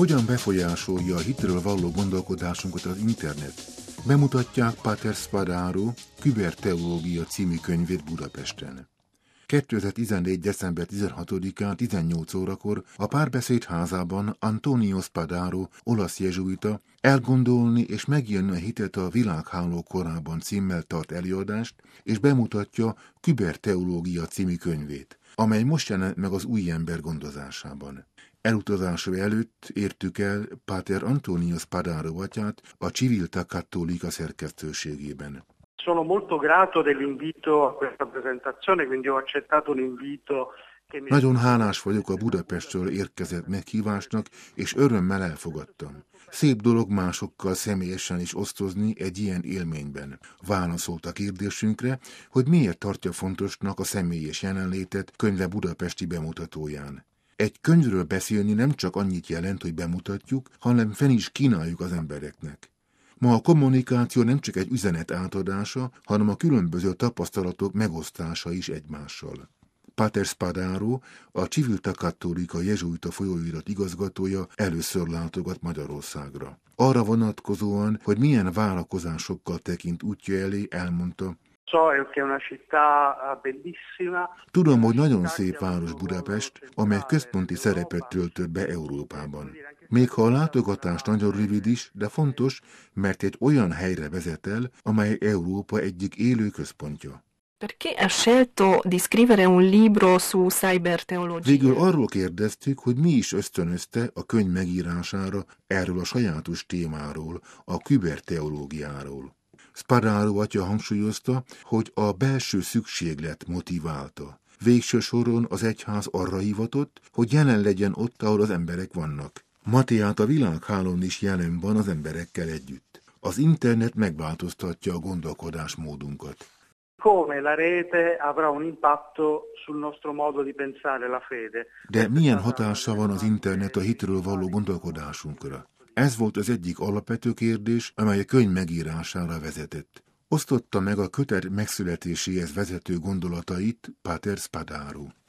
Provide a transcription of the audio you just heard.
Hogyan befolyásolja a hitről való gondolkodásunkat az internet? Bemutatják Páter Spadaro Küberteológia című könyvét Budapesten. 2014. december 16-án 18 órakor a Párbeszéd házában Antonio Spadaro, olasz jezsuita, elgondolni és megélni a hitet a világháló korában címmel tart előadást, és bemutatja Küberteológia című könyvét, amely most jelent meg az új ember gondozásában. Elutazása előtt értük el Páter Antonio Spadaro atyát a Civiltà Cattolica szerkesztőségében. Sono molto grato dell'invito a questa presentazione, quindi ho accettato un invito. Nagyon hálás vagyok a Budapestről érkezett meghívásnak, és örömmel elfogadtam. Szép dolog másokkal személyesen is osztozni egy ilyen élményben. Válaszolt a kérdésünkre, hogy miért tartja fontosnak a személyes jelenlétet könyve budapesti bemutatóján. Egy könyvről beszélni nem csak annyit jelent, hogy bemutatjuk, hanem fel is kínáljuk az embereknek. Ma a kommunikáció nem csak egy üzenet átadása, hanem a különböző tapasztalatok megosztása is egymással. Páter Spadaro, a Civiltà Cattolica jezsuita folyóirat igazgatója először látogat Magyarországra. Arra vonatkozóan, hogy milyen várakozásokkal tekint útja elé, elmondta: Tudom, hogy nagyon szép város Budapest, amely központi szerepet töltött be Európában. Még ha a látogatás nagyon rövid is, de fontos, mert egy olyan helyre vezet el, amely Európa egyik élő központja. Perché ha scelto di scrivere un libro su cyberteologia? Végül arról kérdeztük, hogy mi is ösztönözte a könyv megírására erről a sajátos témáról, a küberteológiáról. Spadaro atya hangsúlyozta, hogy a belső szükséglet motiválta. Végső soron az egyház arra hivatott, hogy jelen legyen ott, ahol az emberek vannak. Matéát a világhálón is jelen van az emberekkel együtt. Az internet megváltoztatja a gondolkodásmódunkat. Come la rete avrà un impatto sul nostro modo di pensare la fede. De milyen hatása van az internet a hitről való gondolkodásunkra? Ez volt az egyik alapvető kérdés, amely a könyv megírására vezetett. Osztotta meg a kötet megszületéséhez vezető gondolatait Páter Spadaro.